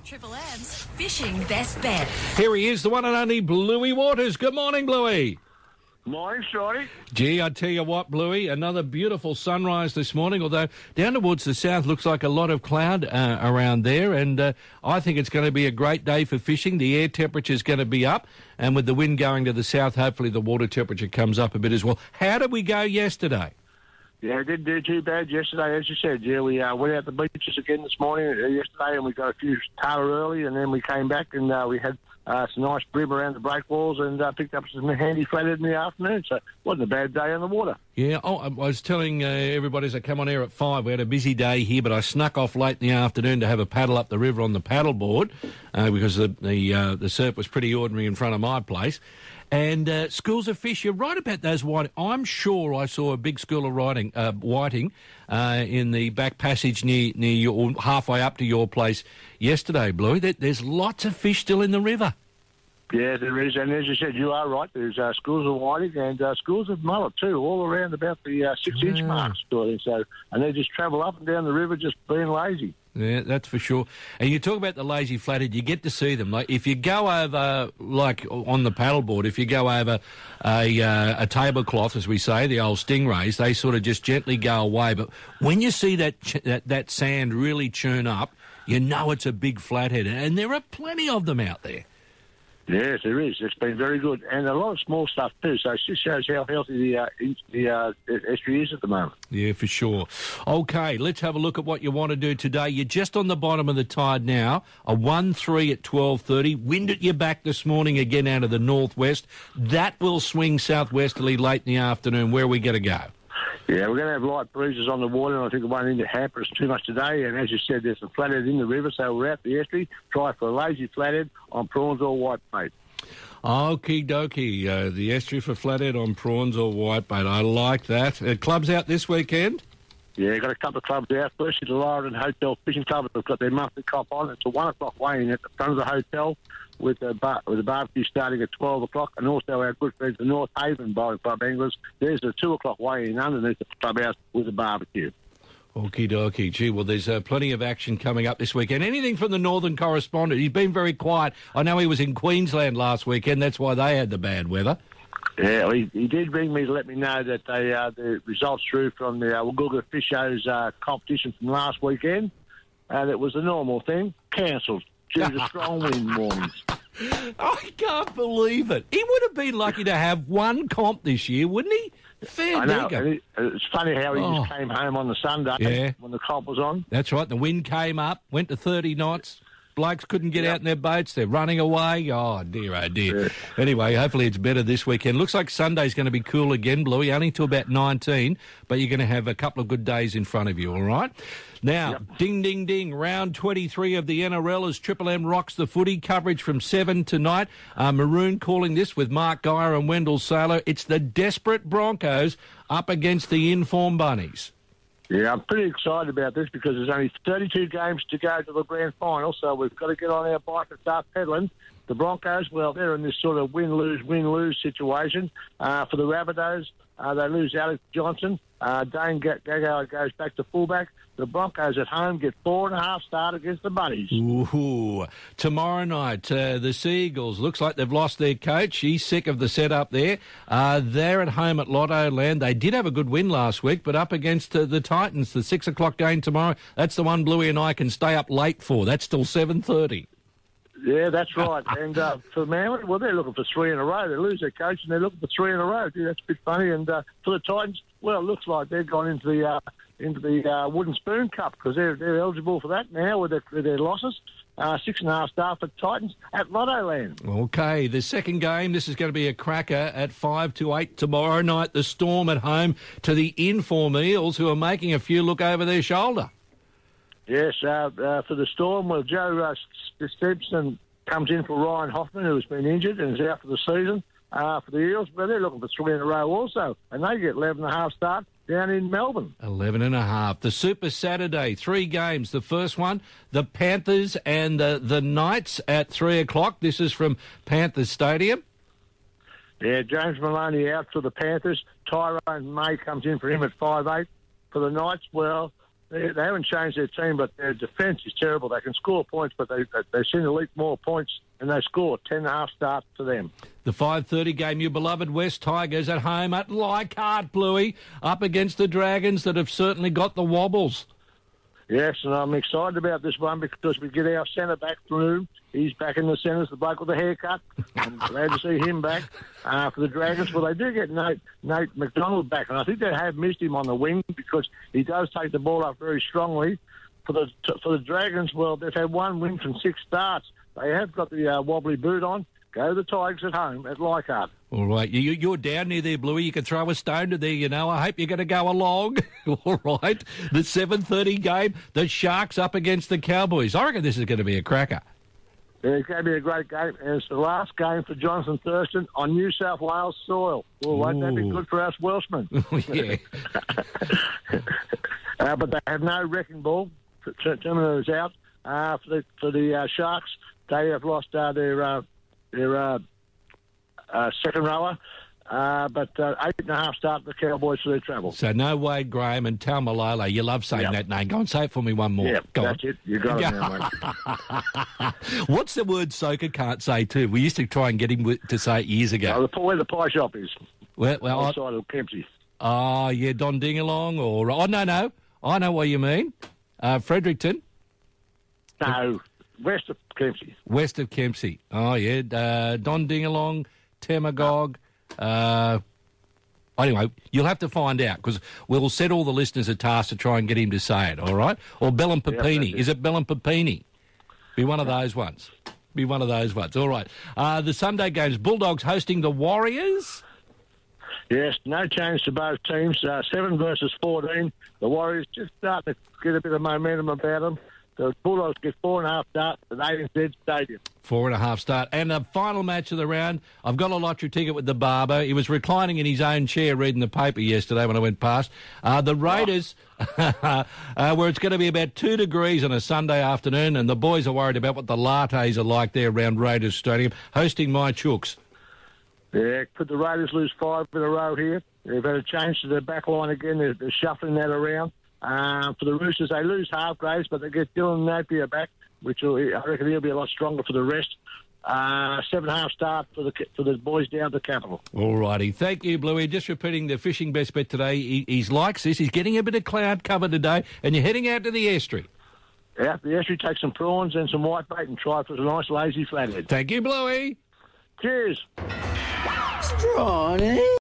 Triple M's Fishing Best Bet. Here he is, the one and only Bluey Waters. Good morning, Bluey. Morning, Shorty. Gee, I tell you what, Bluey, another beautiful sunrise this morning, although down towards the south looks like a lot of cloud around there, and I think it's going to be a great day for fishing. The air temperature's going to be up, and with the wind going to the south, hopefully the water temperature comes up a bit as well. How did we go yesterday? Yeah, it didn't do too bad yesterday, as you said. Yeah, we went out the beaches again this morning, yesterday, and we got a few tailor early, and then we came back and we had some nice brim around the breakwalls and picked up some handy flathead in the afternoon, so it wasn't a bad day on the water. Yeah, I was telling everybody as I come on air at 5, we had a busy day here, but I snuck off late in the afternoon to have a paddle up the river on the paddleboard because the surf was pretty ordinary in front of my place. And schools of fish, you're right about those whiting. I'm sure I saw a big school of whiting in the back passage near your, halfway up to your place yesterday, Bluey. There's lots of fish still in the river. Yeah, there is, and as you said, you are right. There's schools of whiting and schools of mullet too, all around about the 6-inch mark, sort of. So, and they just travel up and down the river, just being lazy. Yeah, that's for sure. And you talk about the lazy flathead, you get to see them. Like if you go over, like on the paddleboard, if you go over a tablecloth, as we say, the old stingrays, they sort of just gently go away. But when you see that sand really churn up, you know it's a big flathead, and there are plenty of them out there. Yes, there is. It's been very good. And a lot of small stuff too, so it just shows how healthy the estuary is at the moment. Yeah, for sure. OK, let's have a look at what you want to do today. You're just on the bottom of the tide now, a 1-3 at 12:30. Wind at your back this morning again out of the northwest. That will swing southwesterly late in the afternoon. Where are we going to go? Yeah, we're going to have light breezes on the water, and I think it won't need to hamper us too much today. And as you said, there's some flathead in the river, so we're out the estuary. Try for a lazy flathead on prawns or whitebait. Okie dokie. The estuary for flathead on prawns or whitebait. I like that. Clubs out this weekend? Yeah, got a couple of clubs out. Firstly, the Lyron Hotel Fishing Club have got their monthly cop on. It's a 1 o'clock weigh-in at the front of the hotel with the barbecue starting at 12 o'clock. And also our good friends, the North Haven Bowling Club Anglers. There's a 2 o'clock weigh-in underneath the clubhouse with a barbecue. Okie dokie. Gee, well, there's plenty of action coming up this weekend. Anything from the Northern correspondent? He's been very quiet. I know he was in Queensland last weekend. That's why they had the bad weather. Yeah, he did ring me to let me know that the results through from the Woolgoolga Fish Show's competition from last weekend, and it was a normal thing, cancelled due to strong wind warnings. I can't believe it. He would have been lucky to have one comp this year, wouldn't he? Fair I know. dinkum. It's funny how he just came home on the Sunday when the comp was on. That's right. The wind came up, went to 30 knots. Blokes couldn't get out in their boats. They're running away. Oh, dear, oh, dear. Yeah. Anyway, hopefully it's better this weekend. Looks like Sunday's going to be cool again, Bluey, only to about 19, but you're going to have a couple of good days in front of you, all right? Now, ding, ding, ding, round 23 of the NRL as Triple M rocks the footy. Coverage from 7 tonight. Maroon calling this with Mark Geyer and Wendell Saylor. It's the desperate Broncos up against the in-form Bunnies. Yeah, I'm pretty excited about this because there's only 32 games to go to the grand final, so we've got to get on our bike and start pedalling. The Broncos, well, they're in this sort of win-lose situation. For the Rabbitohs, they lose Alex Johnson. Dane Gagai goes back to fullback. The Broncos at home get 4.5 start against the Bunnies. Ooh. Tomorrow night, the Seagulls, looks like they've lost their coach. He's sick of the setup there. They're at home at Lotto Land. They did have a good win last week, but up against the Titans, the 6 o'clock game tomorrow, that's the one Bluey and I can stay up late for. That's still 7:30. Yeah, that's right. And for Manly, well, they're looking for 3 in a row. They lose their coach and they're looking for 3 in a row. Gee, that's a bit funny. And for the Titans, well, it looks like they've gone into the Wooden Spoon Cup because they're eligible for that now with their losses. 6.5 star for Titans at Lotto Land. Okay, the second game, this is going to be a cracker at 5 to 8 tomorrow night. The Storm at home to the in-form Eels, who are making a few look over their shoulder. Yes, for the Storm, well, Joe Stevenson comes in for Ryan Hoffman, who's been injured and is out for the season. For the Eels, well, they're looking for 3 in a row also, and they get 11.5 start down in Melbourne. 11.5. The Super Saturday, 3 games. The first one, the Panthers and the Knights at 3 o'clock. This is from Panthers Stadium. Yeah, James Maloney out for the Panthers. Tyrone May comes in for him at 5'8". For the Knights, well, They haven't changed their team, but their defence is terrible. They can score points, but they seem to leak more points, and they score 10.5 starts to them. The 5:30 game, your beloved West Tigers at home at Leichhardt, Bluey, up against the Dragons that have certainly got the wobbles. Yes, and I'm excited about this one because we get our centre-back through. He's back in the centres, the bloke with the haircut. I'm glad to see him back for the Dragons. Well, they do get Nate McDonald back, and I think they have missed him on the wing because he does take the ball up very strongly. For the Dragons, well, they've had one win from 6 starts. They have got the wobbly boot on. Go the Tigers at home at Leichhardt. All right, you're down near there, Bluey. You can throw a stone to there, you know. I hope you're going to go along. All right, the 7:30 game, the Sharks up against the Cowboys. I reckon this is going to be a cracker. Yeah, it's going to be a great game, and it's the last game for Jonathan Thurston on New South Wales soil. Well, won't that be good for us Welshmen? Yeah. But they have no wrecking ball. Terminator is out for the Sharks. They have lost their second rower, but 8.5 start the Cowboys for their travel. So no Wade Graham and Taumalolo. You love saying that name. Go and say it for me one more. Yeah, Go that's on. it. You got it now, mate. What's the word Soka can't say too? We used to try and get him to say it years ago. Where the pie shop is. Well, outside of Kempsey. Oh, yeah, Don Dingalong or... Oh, no. I know what you mean. Fredericton. No, west of Kempsey. West of Kempsey. Oh, yeah. Don Dingalong, Temagog. Anyway, you'll have to find out because we'll set all the listeners a task to try and get him to say it, all right? Or Bellinpapini. Is it Bellinpapini? Be one of those ones. All right. The Sunday games, Bulldogs hosting the Warriors. Yes, no change to both teams. 7 versus 14. The Warriors just starting to get a bit of momentum about them. The Bulldogs get 4.5 starts at ANZ Stadium. 4.5 start. And the final match of the round, I've got a lottery ticket with the barber. He was reclining in his own chair reading the paper yesterday when I went past. The Raiders, where it's going to be about 2 degrees on a Sunday afternoon, and the boys are worried about what the lattes are like there around Raiders Stadium, hosting my Chooks. Yeah, could the Raiders lose 5 in a row here? They've had a change to their back line again. They're shuffling that around. For the Roosters, they lose Hargraves, but they get Dylan Napier back, which I reckon he'll be a lot stronger for the rest. 7.5 start for the boys down to Capital. All righty. Thank you, Bluey. Just repeating the fishing best bet today. He likes this. He's getting a bit of cloud cover today, and you're heading out to the estuary. Yeah, the estuary, take some prawns and some whitebait and try for a nice lazy flathead. Thank you, Bluey. Cheers. Strawny.